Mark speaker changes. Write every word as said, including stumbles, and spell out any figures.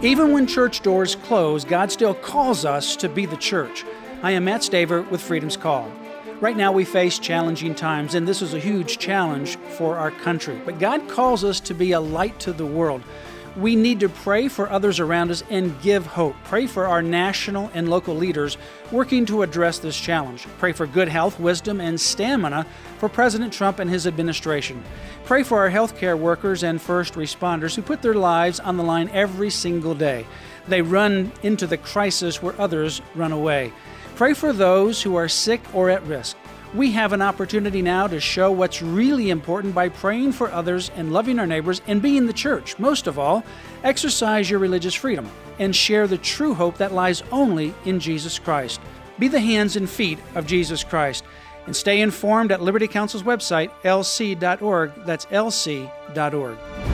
Speaker 1: Even when church doors close, God still calls us to be the church. I am Matt Staver with Freedom's Call. Right now we face challenging times, and this is a huge challenge for our country. But God calls us to be a light to the world. We need to pray for others around us and give hope. Pray for our national and local leaders working to address this challenge. Pray for good health, wisdom, and stamina for President Trump and his administration. Pray for our healthcare workers and first responders who put their lives on the line every single day. They run into the crisis where others run away. Pray for those who are sick or at risk. We have an opportunity now to show what's really important by praying for others and loving our neighbors and being the church. Most of all, exercise your religious freedom and share the true hope that lies only in Jesus Christ. Be the hands and feet of Jesus Christ. And stay informed at Liberty Counsel's website, L C dot org. That's L C dot org.